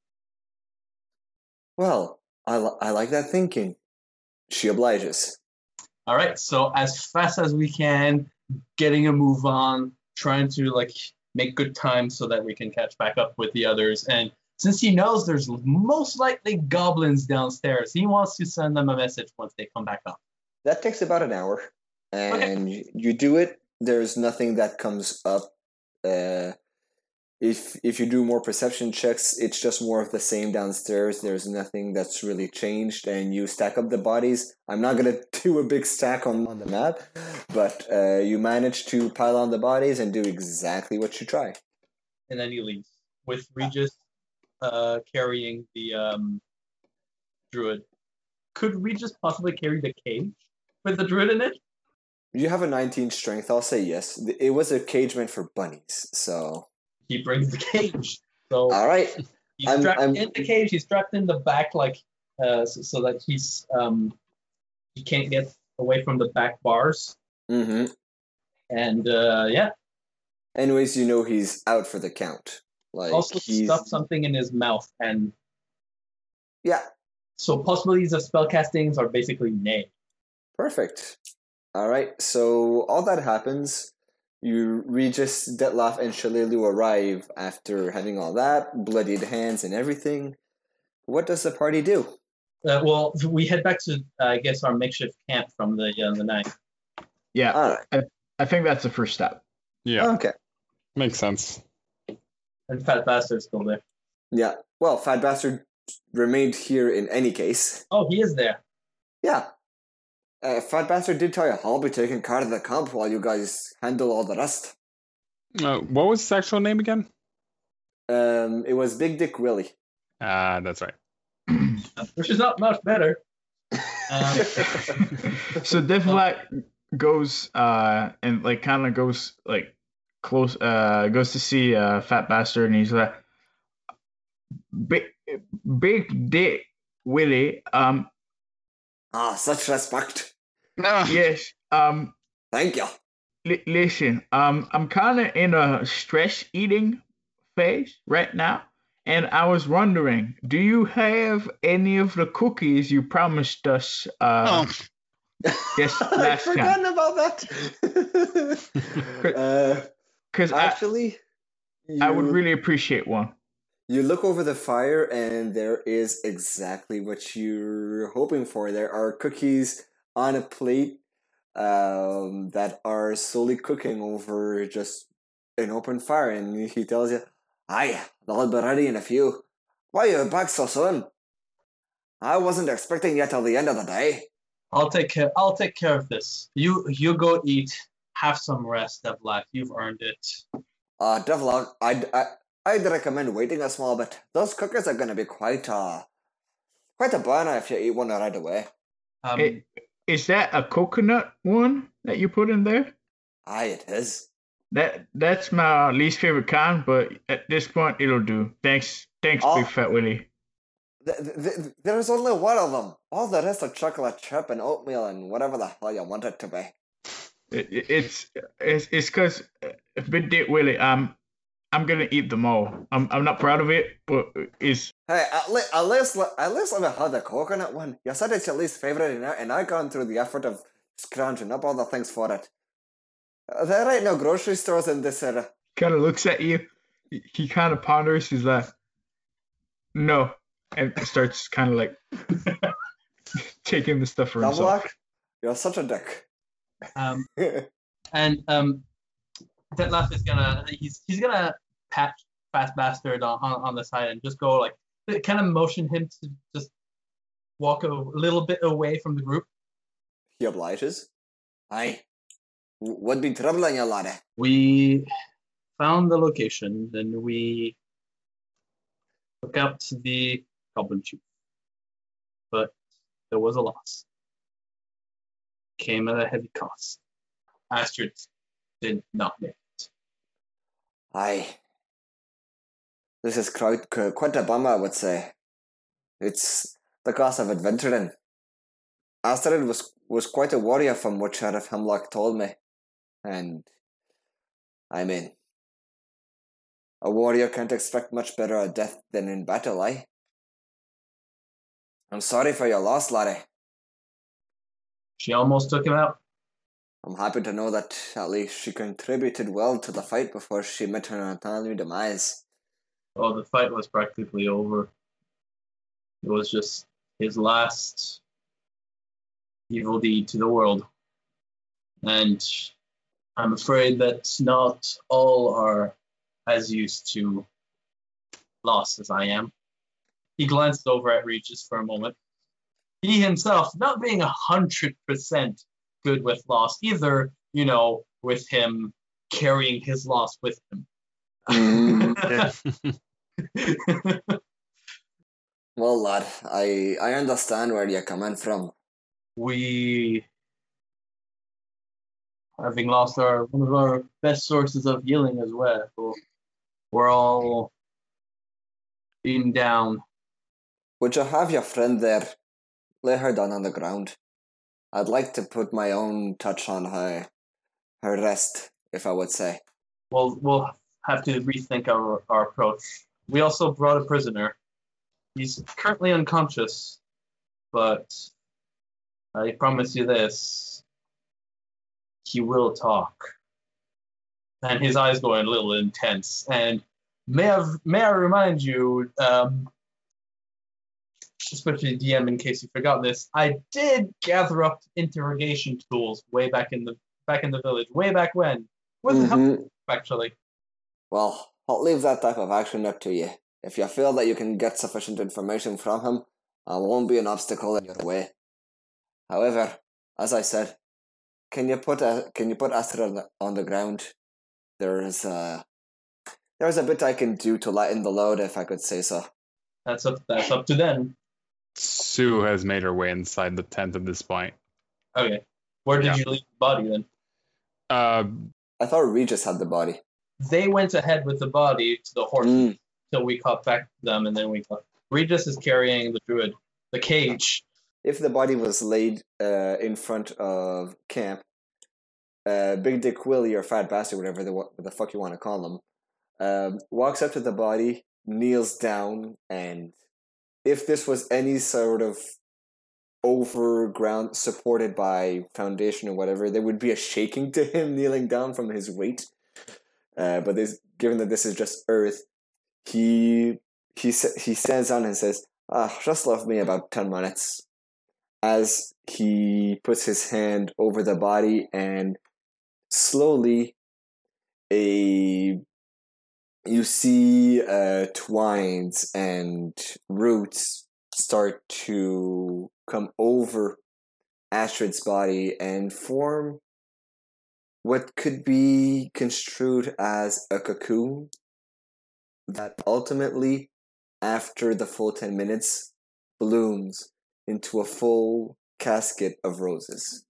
Well, I like that thinking. She obliges. All right, so as fast as we can, getting a move on, trying to make good time so that we can catch back up with the others. And since he knows there's most likely goblins downstairs, he wants to send them a message once they come back up. That takes about an hour, and you do it. There's nothing that comes up. If you do more perception checks, it's just more of the same downstairs. There's nothing that's really changed, and you stack up the bodies. I'm not gonna do a big stack on the map, but you manage to pile on the bodies and do exactly what you try. And then he leaves with Regis carrying the druid. Could Regis possibly carry the cage with the druid in it? You have a 19 strength. I'll say yes. It was a cage meant for bunnies, so. He brings the cage. So All right. he's strapped in the cage. He's strapped in the back, so that he can't get away from the back bars. Mm-hmm. And yeah. Anyways, you know he's out for the count. Also stuffed something in his mouth, and yeah. So possibilities of spellcastings are basically nay. Perfect. All right. So all that happens. You Regis, Detlef, and Shalelu arrive after having all that, bloodied hands and everything. What does the party do? Well, we head back to, I guess, our makeshift camp from the night. Yeah, All right. I think that's the first step. Yeah, Okay. makes sense. And Fat Bastard's still there. Yeah. Well, Fat Bastard remained here in any case. Oh, he is there. Yeah. Fat Bastard did tell you, I'll be taking care of the camp while you guys handle all the rest. What was his actual name again? It was Big Dick Willie. That's right. Which is not much better. So Devlak goes and kind of goes close goes to see Fat Bastard, and he's like, Big Dick Willie, Such respect. No. yes, Thank you. listen, I'm kind of in a stress eating phase right now, and I was wondering, do you have any of the cookies you promised us yes I'd last time? forgotten about that. Because Actually, I would really appreciate one. You look over the fire, and there is exactly what you're hoping for. There are cookies on a plate that are slowly cooking over just an open fire, and he tells you, "Aye, they'll be ready in a few. Why are you back so soon? I wasn't expecting you till the end of the day." I'll take care of this. You go eat. Have some rest, Devlak. You've earned it. Devlog, I'd recommend waiting a small bit. Those cookies are going to be quite a burner if you eat one right away. Is that a coconut one that you put in there? Aye, it is. That's my least favorite kind, but at this point it'll do. Thanks, Big Fat Willie. There's only one of them. All the rest are chocolate chip and oatmeal and whatever the hell you want it to be. It's because Big Dick Willie, I'm gonna eat them all. I'm not proud of it, but it's. Hey, at least let me have the coconut one. You said it's your least favorite, and I've gone through the effort of scrounging up all the things for it. There ain't no grocery stores in this area. Kind of looks at you. He kind of ponders. He's like, "No," and starts kind of like taking the stuff for himself. You're such a dick. And Detlef is he's gonna pat Fat Bastard on the side and just go kind of motion him to just walk a little bit away from the group. He obliges. Aye. What be troubling you, laddie? We found the location, then we took out the Goblin Chief. But there was a loss. Came at a heavy cost. Astrid did not make it. Aye. This is quite a bummer, I would say. It's the cost of adventuring. Astrid was quite a warrior from what Sheriff Hemlock told me. And, I mean, a warrior can't expect much better a death than in battle, eh? I'm sorry for your loss, laddie. She almost took him out. I'm happy to know that at least she contributed well to the fight before she met her untimely demise. Oh, the fight was practically over. It was just his last evil deed to the world. And I'm afraid that not all are as used to loss as I am. He glanced over at Regis for a moment. He himself, not being 100% good with loss, either, with him carrying his loss with him. Well, lad, I understand where you're coming from. We, having lost one of our best sources of healing as well, we're all being down. Would you have your friend there? Lay her down on the ground. I'd like to put my own touch on her rest, if I would say. Well, we'll have to rethink our approach. We also brought a prisoner. He's currently unconscious, but I promise you this, he will talk. And his eyes go a little intense. And may I remind you, especially DM in case you forgot this, I did gather up interrogation tools way back in the village, way back when. With the help, actually. Well, I'll leave that type of action up to you. If you feel that you can get sufficient information from him, I won't be an obstacle in your way. However, as I said, can you put Astrid on the ground? There's a bit I can do to lighten the load, if I could say so. That's up to them. Sue has made her way inside the tent at this point. Okay. Where did you leave the body then? I thought Regis had the body. They went ahead with the body to the horse till we caught back to them, and then Regis is carrying the druid, the cage. If the body was laid in front of camp, Big Dick Willie or Fat Bastard, whatever the fuck you want to call him, walks up to the body, kneels down, and if this was any sort of overground supported by foundation or whatever, there would be a shaking to him kneeling down from his weight. But given that this is just earth, he stands down and says, just left me about 10 minutes. As he puts his hand over the body and slowly you see twines and roots start to come over Astrid's body and form what could be construed as a cocoon that ultimately, after the full 10 minutes, blooms into a full casket of roses.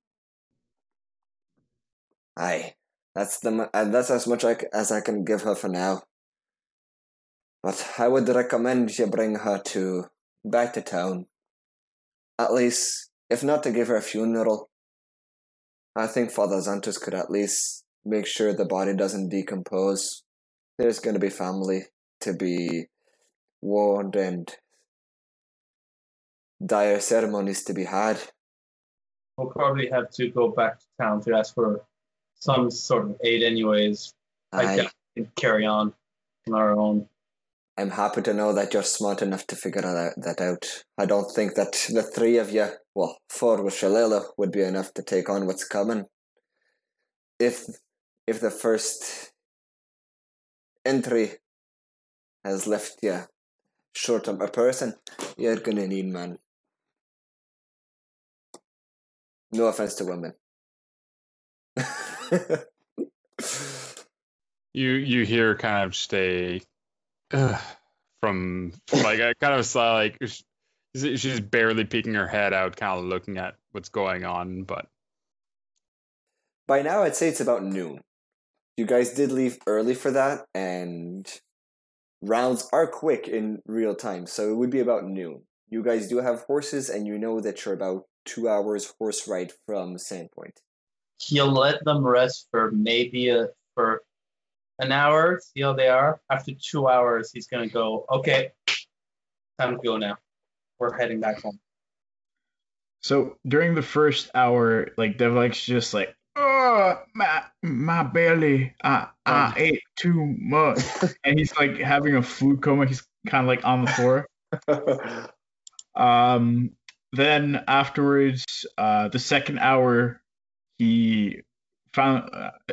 Aye, that's as much as I can give her for now. But I would recommend you bring her back to town. At least, if not to give her a funeral, I think Father Xantus could at least make sure the body doesn't decompose. There's going to be family to be warned and dire ceremonies to be had. We'll probably have to go back to town to ask for some sort of aid anyways. I can carry on our own. I'm happy to know that you're smart enough to figure that out. I don't think that the three of you, well, 4 with Shalala, would be enough to take on what's coming. If the first entry has left you short of a person, you're gonna need man. No offense to women. You hear kind of stay from like I kind of saw like she's barely peeking her head out, kind of looking at what's going on. But by now, I'd say it's about noon. you guys did leave early for that, and rounds are quick in real time, so it would be about noon. You guys do have horses, and you know that you're about 2 hours horse ride from Sandpoint. He'll let them rest for maybe for an hour, see how they are. After 2 hours, he's gonna go, okay, time to go now. We're heading back home. So during the first hour, like Devlik's just like, oh, my belly, I ate too much, and he's like having a food coma. He's kind of like on the floor. Then afterwards, the second hour, he kind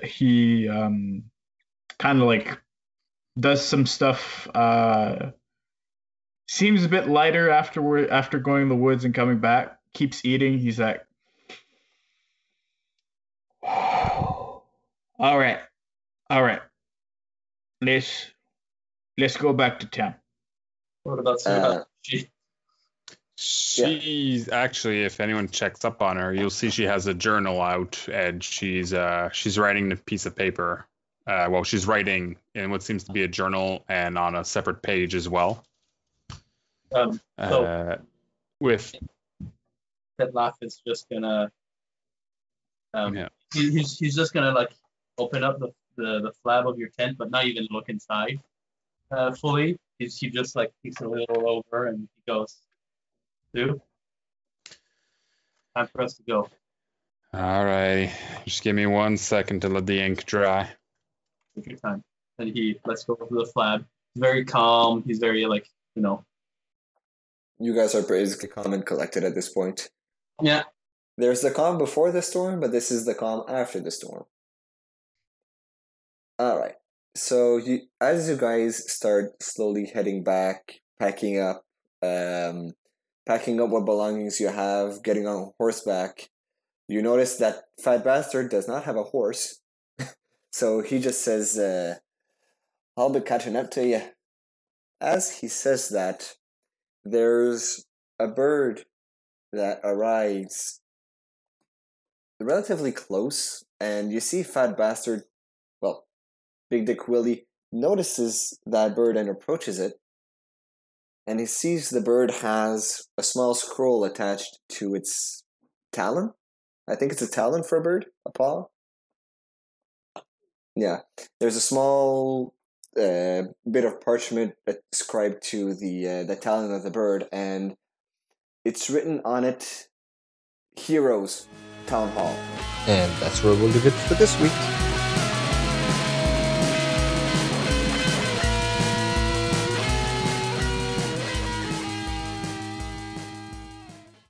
of like does some stuff. Seems a bit lighter after going in the woods and coming back. Keeps eating. He's like, all right. Let's go back to town. What about She's actually, if anyone checks up on her, you'll see she has a journal out, and she's writing a piece of paper. She's writing in what seems to be a journal and on a separate page as well. With that laugh is just gonna he's just gonna like open up the flap of your tent, but not even look inside fully. He just like peeks a little over and he goes, dude, time for us to go. All right, just give me 1 second to let the ink dry. Take your time. And he lets go of the flap. He's very calm. He's very like, You guys are basically calm and collected at this point. Yeah. There's the calm before the storm, but this is the calm after the storm. Alright. So as you guys start slowly heading back, packing up what belongings you have, getting on horseback, you notice that fat bastard does not have a horse. So he just says, I'll be catching up to you. As he says that, there's a bird that arrives relatively close, and you see Fat Bastard, Big Dick Willie, notices that bird and approaches it, and he sees the bird has a small scroll attached to its talon. I think it's a talon for a bird, a paw. Yeah, there's a small bit of parchment ascribed to the talon of the bird, and it's written on it, Heroes Town Hall. And that's where we'll leave it for this week.